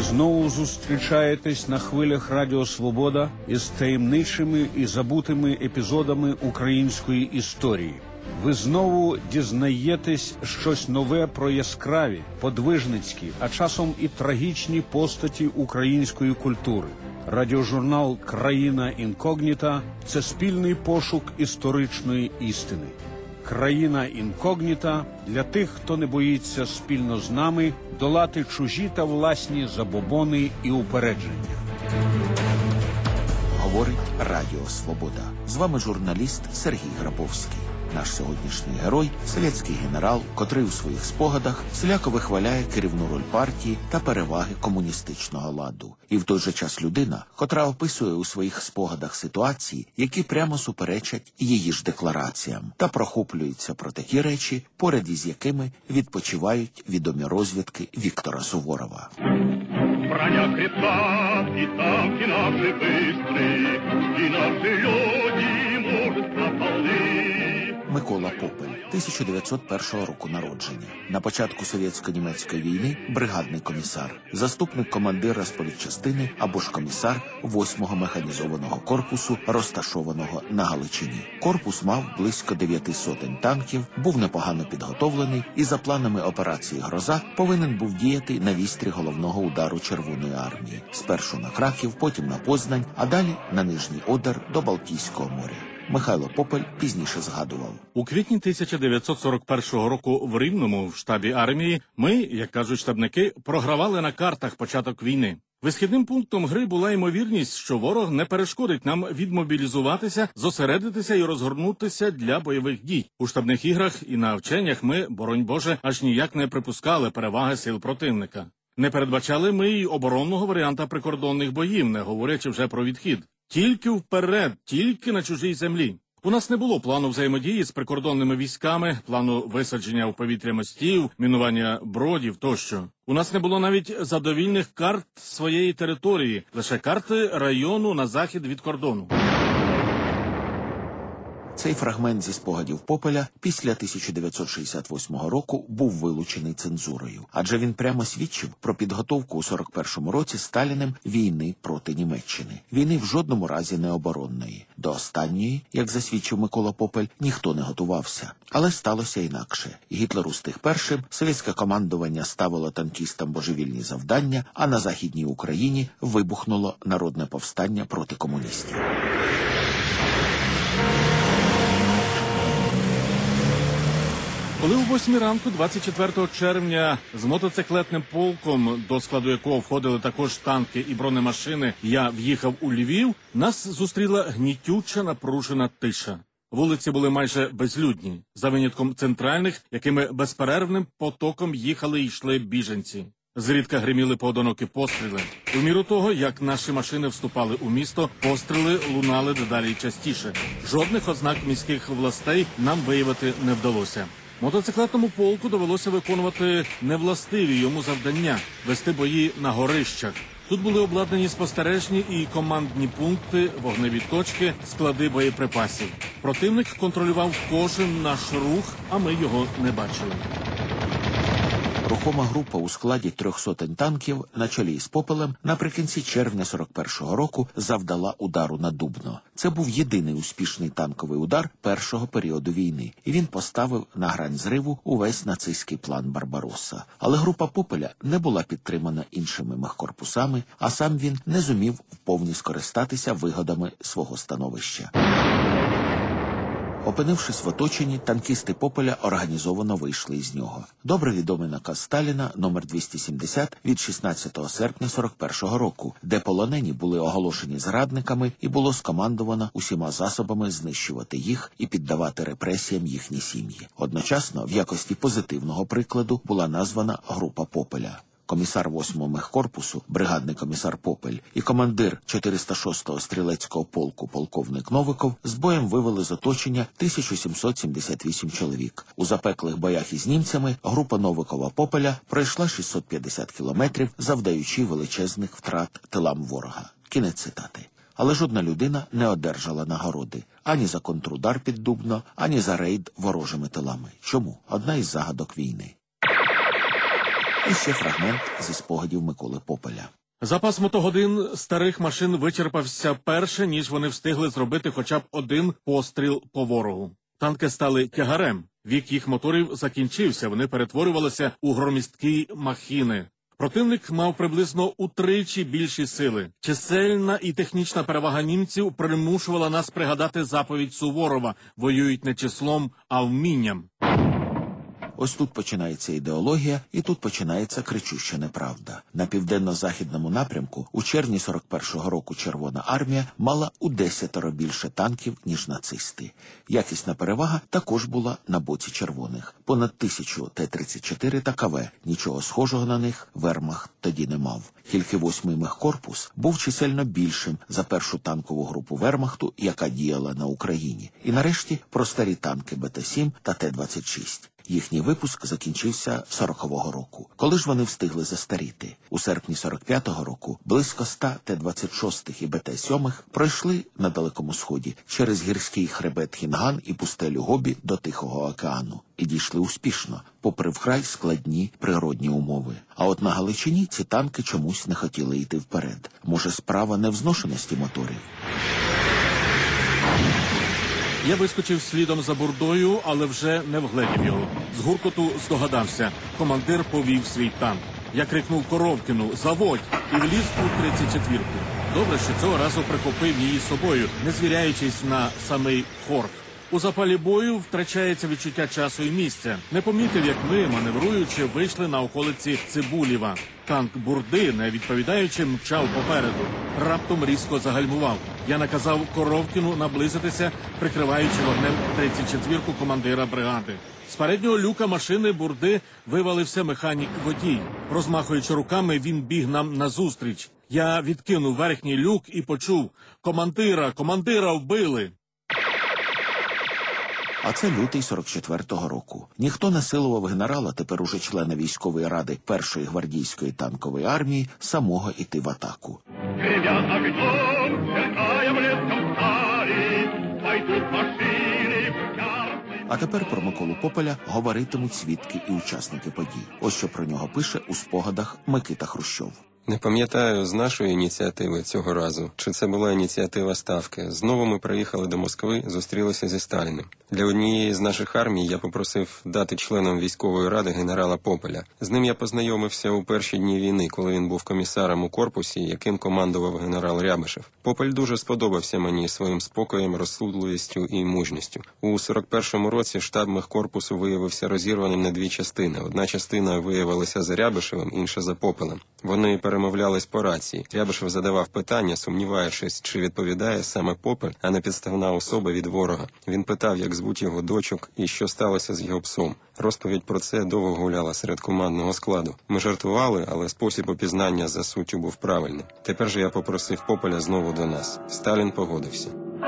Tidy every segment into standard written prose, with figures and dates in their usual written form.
знову зустрічаєтесь на хвилях Радіо Свобода із таємничими і забутими епізодами української історії. Ви знову дізнаєтесь щось нове про яскраві, подвижницькі, а часом і трагічні постаті української культури. Радіожурнал «Країна інкогніта» – це спільний пошук історичної істини. «Країна інкогніта» для тих, хто не боїться спільно з нами долати чужі та власні забобони і упередження. Говорить Радіо Свобода. З вами журналіст Сергій Грабовський. Наш сьогоднішній герой – совєтський генерал, котрий у своїх спогадах всіляко вихваляє керівну роль партії та переваги комуністичного ладу. І в той же час людина, котра описує у своїх спогадах ситуації, які прямо суперечать її ж деклараціям, та прохоплюється про такі речі, поряд із якими відпочивають відомі розвідки Віктора Суворова. Броня крепка, и танки наши быстрые, и наши люди мужество полны. Микола Попель, 1901 року народження. На початку совєтсько-німецької війни бригадний комісар, заступник командира з політчастини або ж комісар 8-го механізованого корпусу, розташованого на Галичині. Корпус мав близько 900 танків, був непогано підготовлений і за планами операції «Гроза» повинен був діяти на вістрі головного удару Червоної армії. Спершу на Краків, потім на Познань, а далі на Нижній Одер до Балтійського моря. Михайло Попель пізніше згадував. У квітні 1941 року в Рівному, в штабі армії, ми, як кажуть штабники, програвали на картах початок війни. Висхідним пунктом гри була ймовірність, що ворог не перешкодить нам відмобілізуватися, зосередитися і розгорнутися для бойових дій. У штабних іграх і на вченнях ми, боронь Боже, аж ніяк не припускали переваги сил противника. Не передбачали ми й оборонного варіанта прикордонних боїв, не говорячи вже про відхід. Тільки вперед, тільки на чужій землі. У нас не було плану взаємодії з прикордонними військами, плану висадження у повітря мостів, мінування бродів тощо. У нас не було навіть задовільних карт своєї території, лише карти району на захід від кордону. Цей фрагмент зі спогадів Попеля після 1968 року був вилучений цензурою, адже він прямо свідчив про підготовку у 41-му році Сталіним війни проти Німеччини. Війни в жодному разі не оборонної. До останньої, як засвідчив Микола Попель, ніхто не готувався. Але сталося інакше. Гітлер устиг першим, совєтське командування ставило танкістам божевільні завдання, а на Західній Україні вибухнуло народне повстання проти комуністів. Коли о 8 ранку 24 червня з мотоциклетним полком, до складу якого входили також танки і бронемашини, я в'їхав у Львів, нас зустріла гнітюча напружена тиша. Вулиці були майже безлюдні, за винятком центральних, якими безперервним потоком їхали і йшли біженці. Зрідка гриміли поодинокі постріли. У міру того, як наші машини вступали у місто, постріли лунали дедалі частіше. Жодних ознак міських властей нам виявити не вдалося. Мотоциклетному полку довелося виконувати невластиві йому завдання – вести бої на горищах. Тут були обладнані спостережні і командні пункти, вогневі точки, склади боєприпасів. Противник контролював кожен наш рух, а ми його не бачили. Рухома група у складі 300 танків на чолі з Попелем наприкінці червня 41-го року завдала удару на Дубно. Це був єдиний успішний танковий удар першого періоду війни, і він поставив на грань зриву увесь нацистський план Барбаросса. Але група Попеля не була підтримана іншими мехкорпусами, а сам він не зумів вповні скористатися вигодами свого становища. Опинившись в оточенні, танкісти Попеля організовано вийшли із нього. Добре відомий наказ Сталіна номер 270 від 16 серпня 41-го року, де полонені були оголошені зрадниками і було скомандовано усіма засобами знищувати їх і піддавати репресіям їхні сім'ї. Одночасно, в якості позитивного прикладу була названа група Попеля. Комісар 8-го мехкорпусу, бригадний комісар Попель і командир 406-го стрілецького полку полковник Новиков з боєм вивели з оточення 1778 чоловік. У запеклих боях із німцями група Новикова-Попеля пройшла 650 кілометрів, завдаючи величезних втрат тилам ворога. Кінець цитати. Але жодна людина не одержала нагороди ані за контрудар під Дубно, ані за рейд ворожими тилами. Чому? Одна із загадок війни. І ще фрагмент зі спогадів Миколи Попеля. Запас мотогодин старих машин вичерпався перше, ніж вони встигли зробити хоча б один постріл по ворогу. Танки стали тягарем. Вік їх моторів закінчився, вони перетворювалися у громісткі махіни. Противник мав приблизно утричі більші сили. Чисельна і технічна перевага німців примушувала нас пригадати заповідь Суворова «Воюють не числом, а вмінням». Ось тут починається ідеологія, і тут починається кричуща неправда. На південно-західному напрямку у червні 41-го року Червона армія мала у 10 більше танків, ніж нацисти. Якісна перевага також була на боці червоних. Понад 1000 Т-34 та КВ. Нічого схожого на них Вермахт тоді не мав. Тільки 8-й мехкорпус був чисельно більшим за першу танкову групу Вермахту, яка діяла на Україні. І нарешті про старі танки БТ-7 та Т-26. Їхній випуск закінчився 40-го року. Коли ж вони встигли застаріти? У серпні 45-го року близько 100 Т-26 і БТ-7 пройшли на Далекому Сході через гірський хребет Хінган і пустелю Гобі до Тихого океану. І дійшли успішно, попри вкрай складні природні умови. А от на Галичині ці танки чомусь не хотіли йти вперед. Може, справа не в зношеності моторів? Я вискочив слідом за бурдою, але вже не вгледів його. З гуркоту здогадався. Командир повів свій танк. Я крикнув Коровкіну «Заводь!» і вліз у 34-ку. Добре, що цього разу прихопив її собою, не звіряючись на самий хорк. У запалі бою втрачається відчуття часу і місця. Не помітив, як ми, маневруючи, вийшли на околиці Цибулєва. Танк бурди, не відповідаючи, мчав попереду. Раптом різко загальмував. Я наказав Коровкіну наблизитися, прикриваючи вогнем 34-ку командира бригади. З переднього люка машини бурди вивалився механік-водій. Розмахуючи руками, він біг нам назустріч. Я відкинув верхній люк і почув «Командира вбили!» А це лютий 44-го року. Ніхто не силував генерала, тепер уже члена військової ради Першої гвардійської танкової армії, самого іти в атаку. А тепер про Миколу Попеля говоритимуть свідки і учасники подій. Ось що про нього пише у спогадах Микита Хрущов. Не пам'ятаю, з нашої ініціативи цього разу, чи це була ініціатива Ставки. Знову ми приїхали до Москви, зустрілися зі Сталіним. Для однієї з наших армій я попросив дати членом військової ради генерала Попеля. З ним я познайомився у перші дні війни, коли він був комісаром у корпусі, яким командував генерал Рябишев. Попель дуже сподобався мені своїм спокоєм, розсудливістю і мужністю. У 41-му році штаб мехкорпусу виявився розірваним на дві частини. Одна частина виявилася за Рябишевим, інша за Попелем. Вони перемовлялись по рації. Рябишев задавав питання, сумніваючись, чи відповідає саме Попель, а не підставна особа від ворога. Він питав, як звуть його дочок і що сталося з його псом. Розповідь про це довго гуляла серед командного складу. Ми жартували, але спосіб опізнання за суттю був правильним. Тепер же я попросив Попеля знову до нас. Сталін погодився.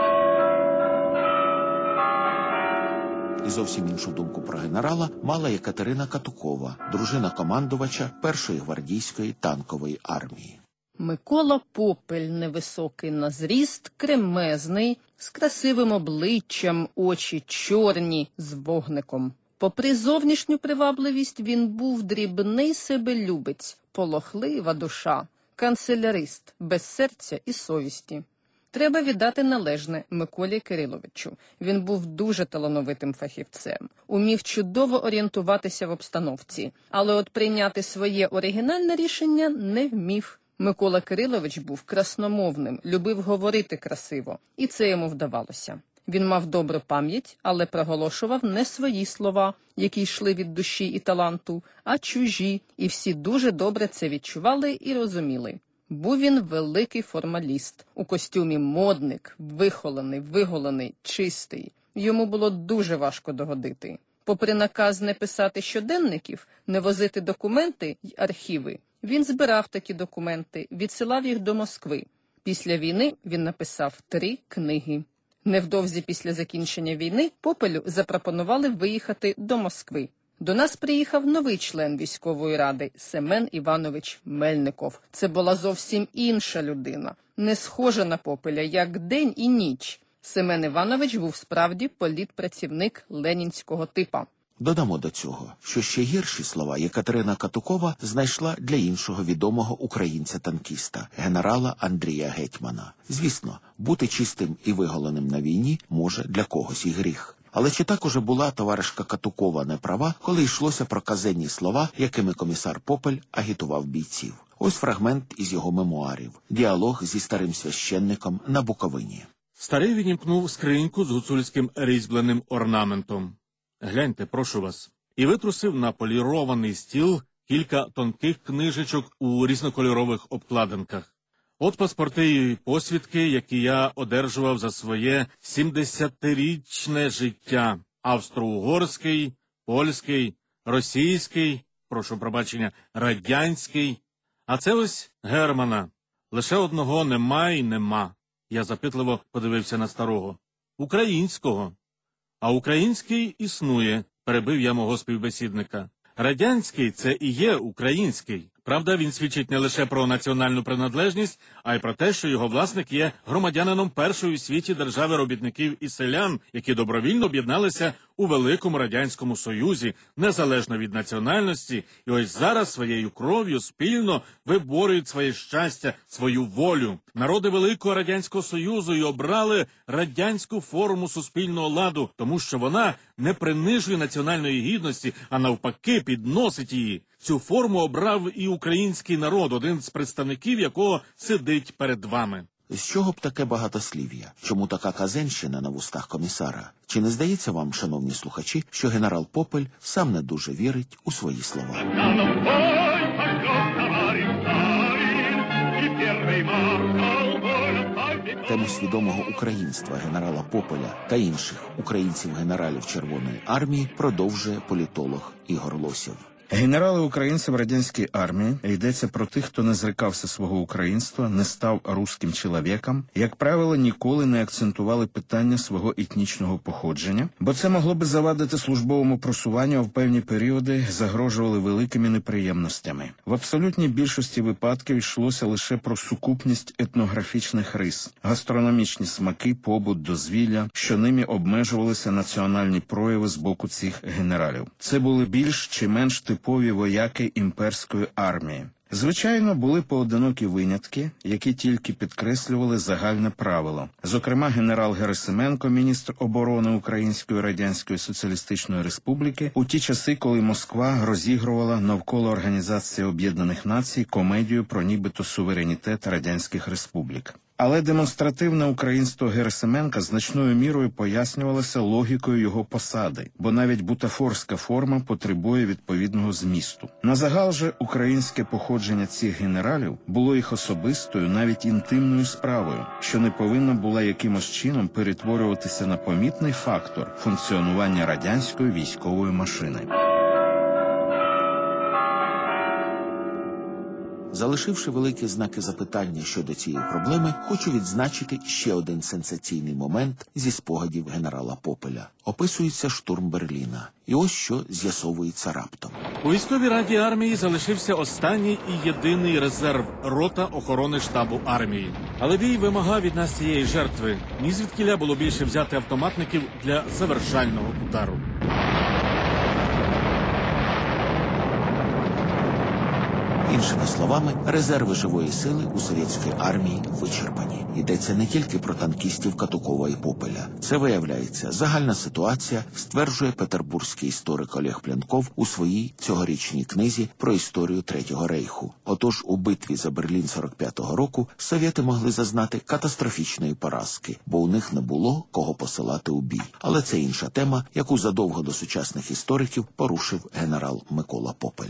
І зовсім іншу думку про генерала мала Екатерина Катукова, дружина командувача Першої гвардійської танкової армії. Микола Попель невисокий на зріст, кремезний, з красивим обличчям, очі чорні, з вогником. Попри зовнішню привабливість, він був дрібний себелюбець, полохлива душа, канцелярист, без серця і совісті. Треба віддати належне Миколі Кириловичу. Він був дуже талановитим фахівцем, умів чудово орієнтуватися в обстановці, але от прийняти своє оригінальне рішення не вмів. Микола Кирилович був красномовним, любив говорити красиво, і це йому вдавалося. Він мав добру пам'ять, але проголошував не свої слова, які йшли від душі і таланту, а чужі, і всі дуже добре це відчували і розуміли. Був він великий формаліст, у костюмі модник, вихолений, виголений, чистий. Йому було дуже важко догодити. Попри наказ не писати щоденників, не возити документи й архіви, він збирав такі документи, відсилав їх до Москви. Після війни він написав 3 книги. Невдовзі після закінчення війни Попелю запропонували виїхати до Москви. До нас приїхав новий член військової ради Семен Іванович Мельников. Це була зовсім інша людина, не схожа на Попеля, як день і ніч. Семен Іванович був справді політпрацівник ленінського типа. Додамо до цього, що ще гірші слова Єкатерина Катукова знайшла для іншого відомого українця-танкіста, генерала Андрія Гетьмана. Звісно, бути чистим і виголеним на війні може для когось і гріх. Але чи так уже була товаришка Катукова не права, коли йшлося про казенні слова, якими комісар Попель агітував бійців? Ось фрагмент із його мемуарів. Діалог зі старим священником на Буковині. Старий відімкнув скриньку з гуцульським різьбленим орнаментом. «Гляньте, прошу вас». І витрусив на полірований стіл кілька тонких книжечок у різнокольорових обкладинках. От паспорти і посвідки, які я одержував за своє 70-річне життя. Австро-угорський, польський, російський, прошу пробачення, радянський. А це ось Германа. Лише одного нема і нема. Я запитливо подивився на старого. Українського. А український існує, перебив я мого співбесідника. Радянський – це і є український. Правда, він свідчить не лише про національну приналежність, а й про те, що його власник є громадянином першої у світі держави робітників і селян, які добровільно об'єдналися у Великому Радянському Союзі, незалежно від національності, і ось зараз своєю кров'ю спільно виборюють своє щастя, свою волю. Народи Великого Радянського Союзу і обрали радянську форму суспільного ладу, тому що вона не принижує національної гідності, а навпаки підносить її. Цю форму обрав і український народ, один з представників якого сидить перед вами. З чого б таке багатослів'я? Чому така казенщина на вустах комісара? Чи не здається вам, шановні слухачі, що генерал Попель сам не дуже вірить у свої слова? Тему свідомого українства генерала Попеля та інших українців-генералів Червоної армії продовжує політолог Ігор Лосєв. Генерали українців радянської армії, йдеться про тих, хто не зрикався свого українства, не став русским чоловіком, як правило, ніколи не акцентували питання свого етнічного походження, бо це могло би завадити службовому просуванню, а в певні періоди загрожували великими неприємностями. В абсолютній більшості випадків йшлося лише про сукупність етнографічних рис, гастрономічні смаки, побут, дозвілля, що ними обмежувалися національні прояви з боку цих генералів. Це були більш чи менш типові вояки імперської армії. Звичайно, були поодинокі винятки, які тільки підкреслювали загальне правило. Зокрема, генерал Герасименко, міністр оборони Української Радянської Соціалістичної Республіки, у ті часи, коли Москва розігрувала навколо Організації Об'єднаних Націй комедію про нібито суверенітет радянських республік. Але демонстративне українство Герасименка значною мірою пояснювалося логікою його посади, бо навіть бутафорська форма потребує відповідного змісту. Назагал же українське походження цих генералів було їх особистою, навіть інтимною справою, що не повинна була якимось чином перетворюватися на помітний фактор функціонування радянської військової машини. Залишивши великі знаки запитання щодо цієї проблеми, хочу відзначити ще один сенсаційний момент зі спогадів генерала Попеля. Описується штурм Берліна. І ось що з'ясовується раптом. У військовій раді армії залишився останній і єдиний резерв – рота охорони штабу армії. Але бій вимагав від нас цієї жертви. Ні звідкіля було більше взяти автоматників для завершального удару. Іншими словами, резерви живої сили у совєтській армії вичерпані. Йдеться не тільки про танкістів Катукова і Попеля. Це, виявляється, загальна ситуація, стверджує петербурзький історик Олег Плянков у своїй цьогорічній книзі про історію Третього рейху. Отож, у битві за Берлін 45-го року совєти могли зазнати катастрофічної поразки, бо у них не було кого посилати у бій. Але це інша тема, яку задовго до сучасних істориків порушив генерал Микола Попель.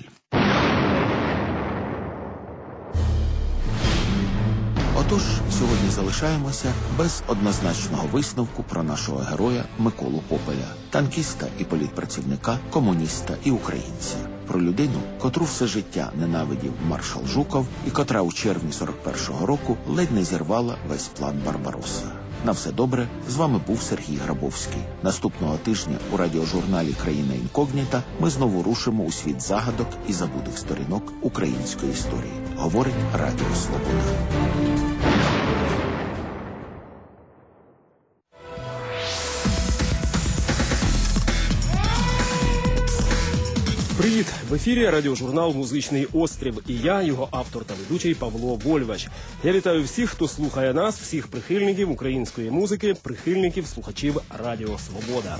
Отож, сьогодні залишаємося без однозначного висновку про нашого героя Миколу Попеля, танкіста і політпрацівника, комуніста і українця. Про людину, котру все життя ненавидів маршал Жуков і котра у червні 41-го року ледь не зірвала весь план Барбаросса. На все добре, з вами був Сергій Грабовський. Наступного тижня у радіожурналі «Країна інкогніта» ми знову рушимо у світ загадок і забутих сторінок української історії. Говорить Радіо Свобода. Привіт! В ефірі радіожурнал «Музичний острів» і я, його автор та ведучий Павло Вольвач. Я вітаю всіх, хто слухає нас, всіх прихильників української музики, прихильників, слухачів Радіо Свобода.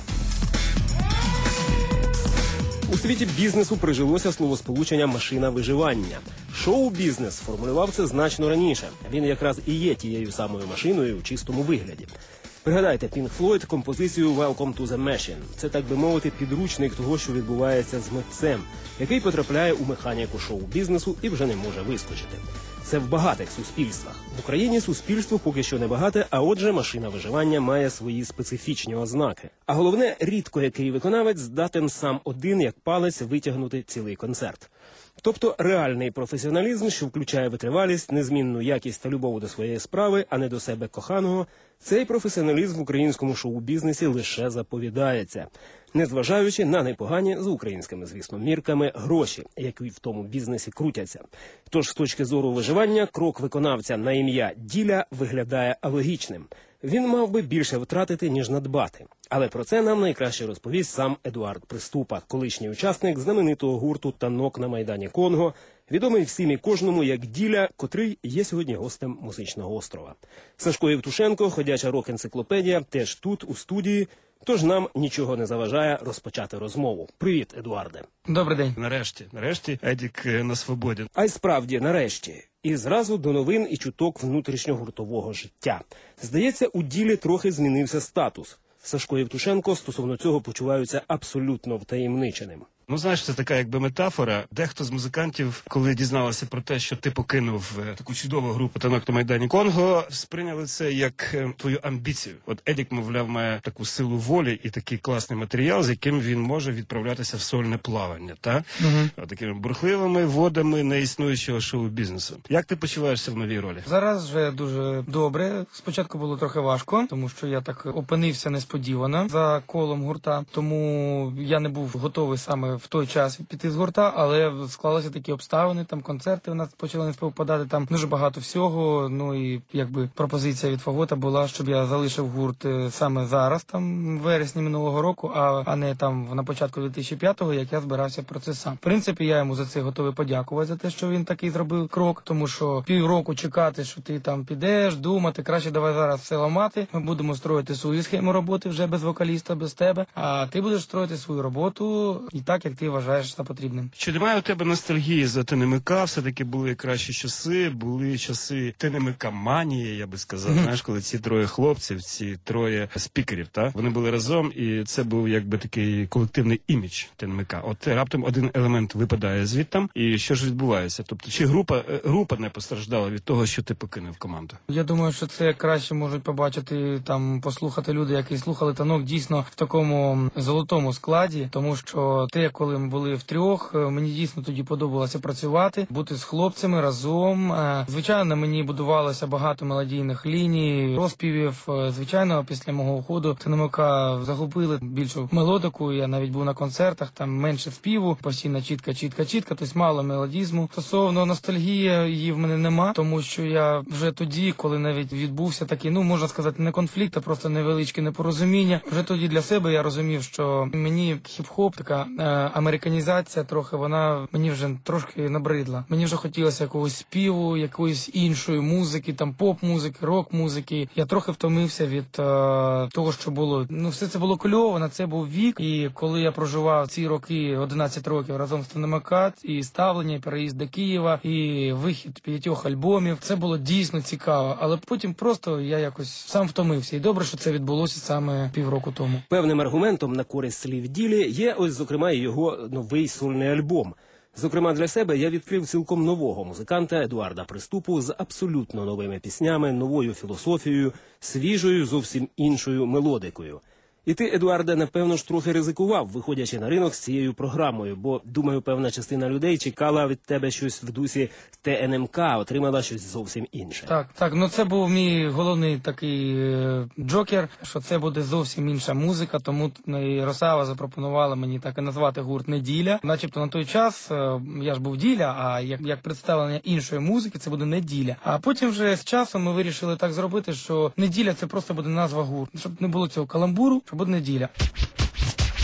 У світі бізнесу прижилося словосполучення «машина виживання». Шоу-бізнес сформулював це значно раніше. Він якраз і є тією самою машиною у чистому вигляді. Пригадайте Pink Floyd композицію «Welcome to the Machine». Це, так би мовити, підручник того, що відбувається з митцем, який потрапляє у механіку шоу-бізнесу і вже не може вискочити. Це в багатих суспільствах. В Україні суспільство поки що не багате, а отже, машина виживання має свої специфічні ознаки. А головне, рідко який виконавець здатен сам один, як палець, витягнути цілий концерт. Тобто реальний професіоналізм, що включає витривалість, незмінну якість та любов до своєї справи, а не до себе коханого, цей професіоналізм в українському шоу-бізнесі лише заповідається, незважаючи на непогані, з українськими, звісно, мірками, гроші, які в тому бізнесі крутяться. Тож, з точки зору виживання, крок виконавця на ім'я Діля виглядає алогічним. Він мав би більше втратити, ніж надбати. Але про це нам найкраще розповість сам Едуард Приступа, колишній учасник знаменитого гурту «Танок» на Майдані Конго, відомий всім і кожному як Діля, котрий є сьогодні гостем Музичного острова. Сашко Євтушенко, ходяча рок-енциклопедія, теж тут, у студії, тож нам нічого не заважає розпочати розмову. Привіт, Едуарде. Добрий день. Нарешті, Едік на свободі. А й справді, нарешті. І зразу до новин і чуток внутрішньогуртового життя. Здається, у Ділі трохи змінився статус. Сашко Євтушенко стосовно цього почуваються абсолютно втаємниченим. Ну, знаєш, це така якби метафора. Дехто з музикантів, коли дізналися про те, що ти покинув таку чудову групу «Танок» на Майдані Конго, сприйняли це як твою амбіцію. От Едік, мовляв, має таку силу волі і такий класний матеріал, з яким він може відправлятися в сольне плавання, та? От такими бурхливими водами неіснуючого шоу-бізнесу. Як ти почуваєшся в новій ролі? Зараз вже дуже добре. Спочатку було трохи важко, тому що я так опинився несподівано за колом гурта, тому я не був готовий саме в той час піти з гурта, але склалися такі обставини, там концерти у нас почали не співпадати, там дуже багато всього, ну і якби пропозиція від Фагота була, щоб я залишив гурт саме зараз, там в вересні минулого року, а не там на початку 2005-го, як я збирався про це сам. В принципі, я йому за це готовий подякувати, за те, що він такий зробив крок, тому що півроку чекати, що ти там підеш, думати, краще давай зараз все ламати, ми будемо строїти свою схему роботи вже без вокаліста, без тебе, а ти будеш строїти свою роботу і так, як ти вважаєш за потрібним. Чи немає у тебе ностальгії за ТНМК? Все-таки були кращі часи, були часи ТНМК-манії, я би сказав. Знаєш, коли ці троє хлопців, ці троє спікерів, та? Вони були разом, і це був якби такий колективний імідж ТНМК. От раптом один елемент випадає звідтам, і що ж відбувається? Тобто, чи група не постраждала від того, що ти покинув команду? Я думаю, що це краще можуть побачити, там, послухати люди, які слухали «Танок» дійсно в такому золотому складі, тому що те, коли ми були втрьох, мені дійсно тоді подобалося працювати, бути з хлопцями разом. Звичайно, мені будувалося багато мелодійних ліній, розпівів. Звичайно, після мого уходу ТНМК загубили більшу мелодику. Я навіть був на концертах, там менше співу, постійно чітка, тобто мало мелодізму. Стосовно ностальгії, її в мене нема, тому що я вже тоді, коли навіть відбувся такий, ну, можна сказати, не конфлікт, а просто невеличке непорозуміння, вже тоді для себе я розумів, що мені хіп-хоп, така американізація трохи, вона мені вже трошки набридла. Мені вже хотілося якогось співу, якоїсь іншої музики, там поп-музики, рок-музики. Я трохи втомився від того, що було. Ну, все це було кльово, на це був вік. І коли я проживав ці роки, 11 років разом з ТНМК, і ставлення, і переїзд до Києва, і вихід 5 альбомів, це було дійсно цікаво. Але потім просто я якось сам втомився. І добре, що це відбулося саме півроку тому. Певним аргументом на користь слів Ділі є ось, зокрема, і його новий сольний альбом. Зокрема, для себе я відкрив цілком нового музиканта Едуарда Приступу з абсолютно новими піснями, новою філософією, свіжою, зовсім іншою мелодикою. І ти, Едуарде, напевно ж трохи ризикував, виходячи на ринок з цією програмою, бо, думаю, певна частина людей чекала від тебе щось в дусі ТНМК, отримала щось зовсім інше. Так, ну це був мій головний такий джокер, що це буде зовсім інша музика, тому і Росава запропонувала мені так і назвати гурт «Неділя». Начебто на той час я ж був Діля, а як представлення іншої музики це буде «Неділя». А потім вже з часом ми вирішили так зробити, що «Неділя» це просто буде назва гурту, щоб не було цього каламбуру, що буде «Неділя».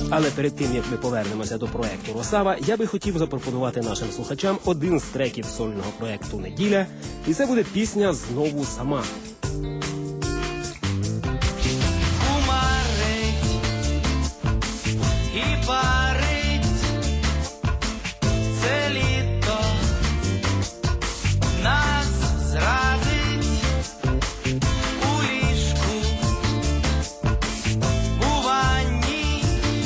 Але перед тим, як ми повернемося до проекту «Росава», я би хотів запропонувати нашим слухачам один з треків сольного проекту «Неділя», і це буде пісня «Знову сама». І парить це літо, нас зрадить у ліжку, у ванні,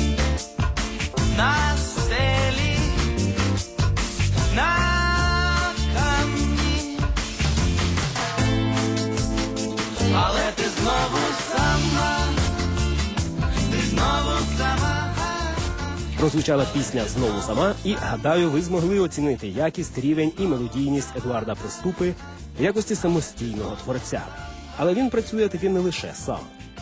на стелі, на камні. Але ти знову сама, ти знову сама. Прозвучала пісня «Знову сама», і, гадаю, ви змогли оцінити якість, рівень і мелодійність Едуарда Приступи в якості самостійного творця. Але він працює таки не лише сам.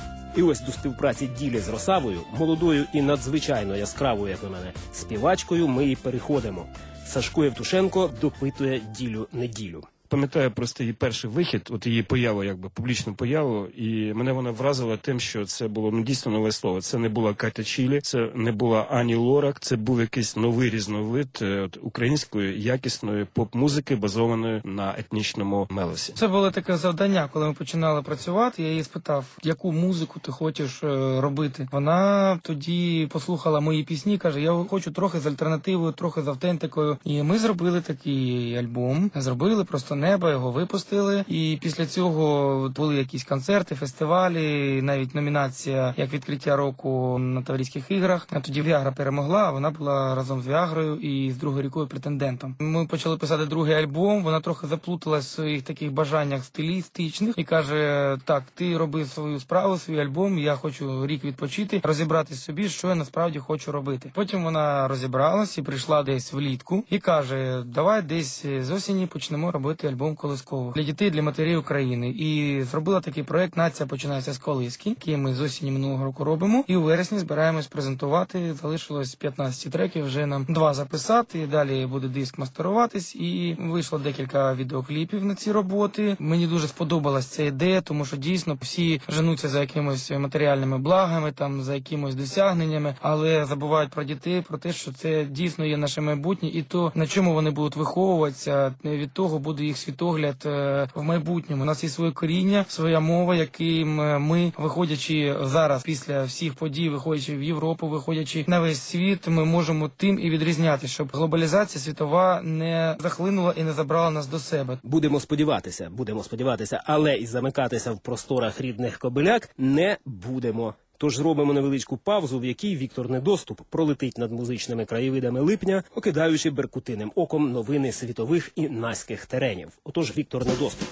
І ось до співпраці Ділі з Росавою, молодою і надзвичайно яскравою, як на мене, співачкою, ми і переходимо. Сашко Євтушенко допитує Ділю Неділю. Пам'ятаю просто її перший вихід, от її появу, якби публічну появу, і мене вона вразила тим, що це було дійсно нове слово. Це не була Катя Чілі, це не була Ані Лорак, це був якийсь новий різновид української якісної поп-музики, базованої на етнічному мелосі. Це було таке завдання, коли ми починали працювати. Я її спитав, яку музику ти хочеш робити. Вона тоді послухала мої пісні, каже, я хочу трохи з альтернативою, трохи з автентикою. І ми зробили такий альбом, зробили просто «Небо», його випустили, і після цього були якісь концерти, фестивалі, навіть номінація як відкриття року на Таврійських іграх. А тоді Віагра перемогла, а вона була разом з Віагрою і з другою рікою претендентом. Ми почали писати другий альбом, вона трохи заплуталась в своїх таких бажаннях стилістичних і каже, так, ти роби свою справу, свій альбом, я хочу рік відпочити, розібратись собі, що я насправді хочу робити. Потім вона розібралась і прийшла десь влітку і каже, давай десь з осені почнемо робити альбом колискових для дітей, для матерів України. І зробила такий проект «Нація починається з колиски», який ми з осені минулого року робимо. І у вересні збираємось презентувати. Залишилось 15 треків, вже нам 2 записати. Далі буде диск мастеруватись. І вийшло декілька відеокліпів на ці роботи. Мені дуже сподобалась ця ідея, тому що дійсно всі женуться за якимось матеріальними благами, там за якимось досягненнями, але забувають про дітей, про те, що це дійсно є наше майбутнє, і то, на чому вони будуть виховуватися, від того буде їх світогляд в майбутньому. У нас є своє коріння, своя мова, яким ми, виходячи зараз після всіх подій, виходячи в Європу, виходячи на весь світ, ми можемо тим і відрізняти, щоб глобалізація світова не захлинула і не забрала нас до себе. Будемо сподіватися, але і замикатися в просторах рідних Кобиляк не будемо. Тож зробимо невеличку паузу, в якій Віктор Недоступ пролетить над музичними краєвидами липня, окидаючи беркутиним оком новини світових і наських теренів. Отож, Віктор Недоступ.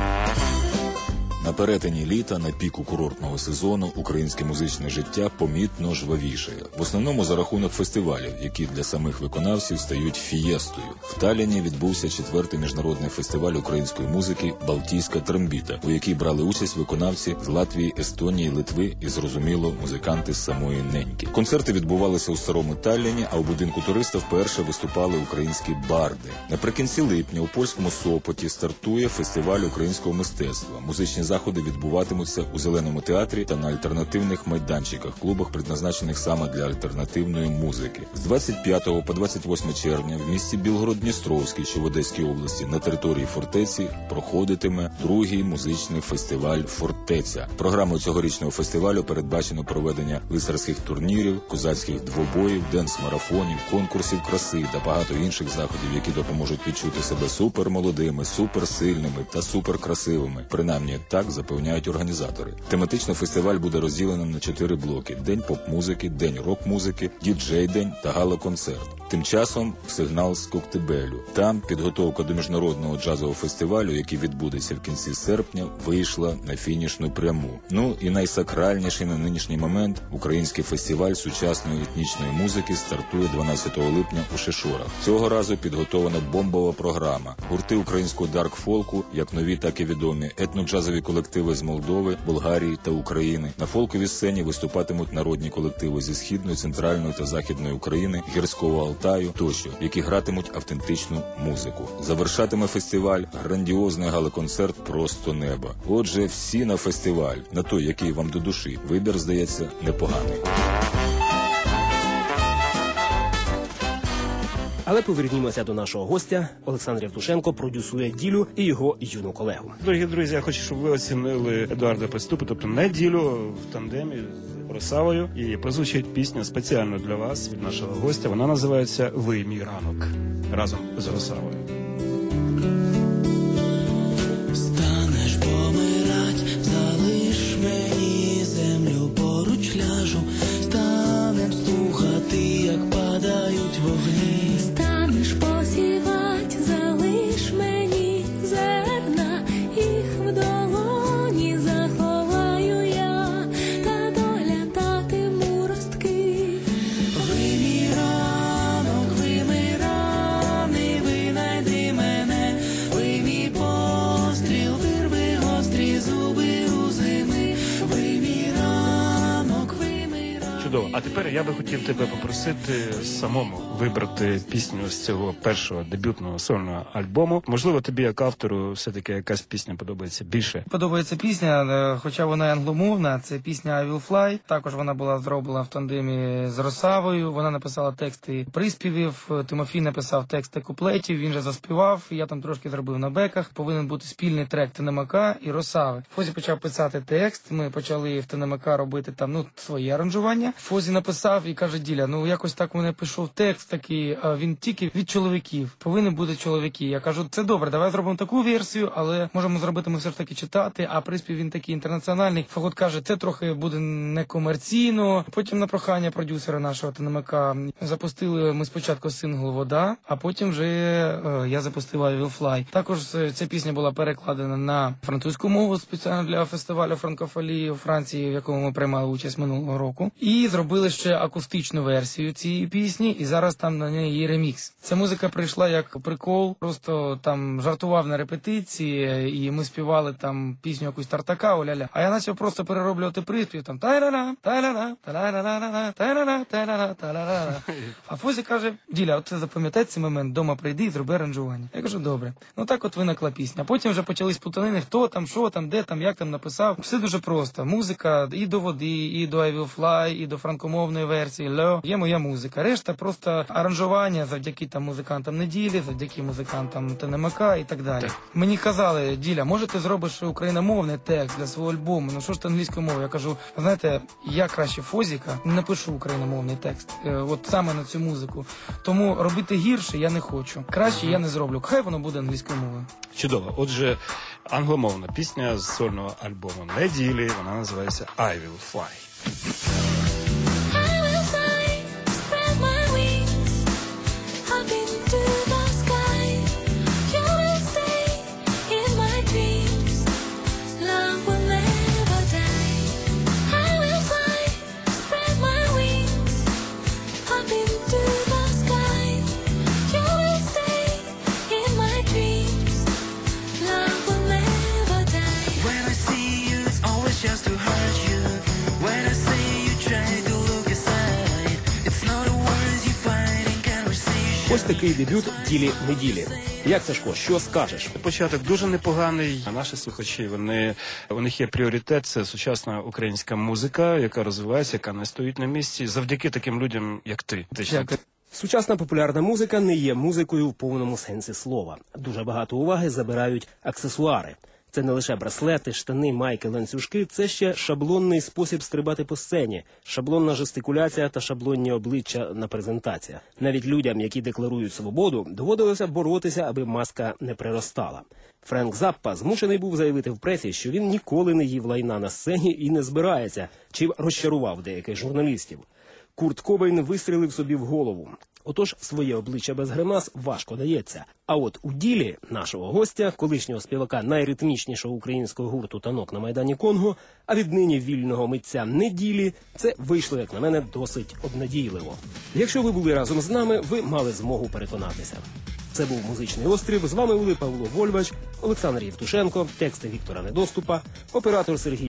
На перетині літа, на піку курортного сезону, українське музичне життя помітно жвавішає. В основному за рахунок фестивалів, які для самих виконавців стають фієстою. В Талліні відбувся 4-й міжнародний фестиваль української музики «Балтійська трембіта», у якій брали участь виконавці з Латвії, Естонії, Литви і, зрозуміло, музиканти з самої неньки. Концерти відбувалися у старому Талліні, а у будинку туриста вперше виступали українські барди. Наприкінці липня у польському Сопоті стартує фестиваль українського мистецтва. Музичні заходи відбуватимуться у Зеленому театрі та на альтернативних майданчиках, клубах, предназначених саме для альтернативної музики. З 25 по 28 червня в місті Білгород-Дністровський, що в Одеській області, на території фортеці проходитиме другий музичний фестиваль «Фортеця». Програмою цьогорічного фестивалю передбачено проведення лицарських турнірів, козацьких двобоїв, денс-марафонів, конкурсів краси та багато інших заходів, які допоможуть відчути себе супермолодими, суперсильними та суперкрасивими. Принаймні, так запевняють організатори. Тематично фестиваль буде розділеним на 4 блоки: день поп-музики, день рок-музики, діджей-день та гала-концерт. Тим часом сигнал з Коктебелю. Там підготовка до міжнародного джазового фестивалю, який відбудеться в кінці серпня, вийшла на фінішну пряму. Ну і найсакральніший на нинішній момент – український фестиваль сучасної етнічної музики стартує 12 липня у Шишорах. Цього разу підготовлена бомбова програма. Гурти українського дарк-фолку, як нові, так і відомі, етноджазові колективи з Молдови, Болгарії та України. На фолковій сцені виступатимуть народні колективи зі Східної, Центральної та Західної України, Гірського Алтаю тощо, які гратимуть автентичну музику. Завершатиме фестиваль грандіозний гала-концерт «Просто неба». Отже, всі на фестиваль, на той, який вам до душі. Вибір, здається, непоганий. Але повернімося до нашого гостя. Олександр Євтушенко продюсує Ділю і його юну колегу. Дорогі друзі, я хочу, щоб ви оцінили Едуарда Пеступи, тобто неділю в тандемі з Росавою. І прозвучить пісня спеціально для вас від нашого гостя. Вона називається «Ви мій ранок» разом з Росавою. Станеш помирать, залиш мені землю, поруч ляжу, станем слухати, як падають вогні. Станеш посівать, залиш мені зерна, їх в долоні заховаю я, та доглядатиму ростки. Ви мій ранок, ви мій ранний, винайди мене, ви мій постріл, вирви гострі зуби у зими. Ви мій ранок, ви мій ранок. Чудово. А тепер я би хотів тебе попросити самому вибрати пісню з цього першого дебютного сольного альбому. Можливо, тобі як автору все-таки якась пісня подобається більше. Подобається пісня, хоча вона й англомовна, це пісня «I Will Fly». Також вона була зроблена в тандемі з Росавою. Вона написала тексти приспівів, Тимофій написав тексти куплетів, він же заспівав, я там трошки зробив на беках. Повинен бути спільний трек ТНМК і Росави. Фозі почав писати текст, ми почали в ТНМК робити там, своє аранжування. Фозі написав і каже: Діля, якось так у мене пішов текст такий, а він тільки від чоловіків. Повинен бути чоловіки. Я кажу, це добре, давай зробимо таку версію, але можемо зробити ми все ж таки читати, а приспів він такий інтернаціональний. Фагот каже, це трохи буде некомерційно. Потім на прохання продюсера нашого ТНМК запустили ми спочатку сингл «Вода», а потім вже я запустив «I Will Fly». Також ця пісня була перекладена на французьку мову спеціально для фестивалю франкофонії у Франції, в якому ми приймали участь минулого року. І зробили ще акустичну версію цієї пісні, і зараз там на неї є ремікс. Ця музика прийшла як прикол, просто там жартував на репетиції, і ми співали там пісню якусь Тартака, оля-ля. А я почав просто перероблювати приспів, там та-ля-ля, та-ля-ля, та-ля-ля, та-ля-ля, та-ля-ля, та-ля-ля. А Фозі каже: Діля, от запам'ятай цей момент, дома прийди і зроби аранжування. Я кажу, добре. Так от виникла пісня. Потім вже почались плутанини, хто там, що там, де там, як там написав. Все дуже просто. Музика і до «Води», і до «I Will Fly», і до франкомовної версії «Льо». Є моя музика. Решта просто аранжування завдяки там музикантам неділі, завдяки музикантам ТНМК і так далі. Мені казали: Діля, може ти зробиш україномовний текст для свого альбому? Що ж ти англійською мовою? Я кажу, знаєте, я краще Фозіка не напишу україномовний текст. От саме на цю музику. Тому робити гірше я не хочу. Краще я не зроблю. Хай воно буде англійською мовою. Чудово. Отже, англомовна пісня з сольного альбому неділі. Вона називається «I Will Fly». Ось такий дебют Ділі неділі. Як, Сашко, що скажеш? Початок дуже непоганий. Наші слухачі, у них є пріоритет. Це сучасна українська музика, яка розвивається, яка не стоїть на місці. Завдяки таким людям, як ти. Сучасна популярна музика не є музикою в повному сенсі слова. Дуже багато уваги забирають аксесуари. Це не лише браслети, штани, майки, ланцюжки, це ще шаблонний спосіб стрибати по сцені, шаблонна жестикуляція та шаблонні обличчя на презентаціях. Навіть людям, які декларують свободу, доводилося боротися, аби маска не приростала. Френк Заппа змушений був заявити в пресі, що він ніколи не їв лайна на сцені і не збирається, чим розчарував деяких журналістів. Курт Кобейн вистрілив собі в голову. Отож, своє обличчя без гримас важко дається. А от у Ділі нашого гостя, колишнього співака найритмічнішого українського гурту «Танок» на Майдані Конго, а віднині вільного митця неділі, це вийшло, як на мене, досить обнадійливо. Якщо ви були разом з нами, ви мали змогу переконатися. Це був «Музичний острів». З вами були Павло Вольвач, Олександр Євтушенко, тексти Віктора Недоступа, оператор Сергій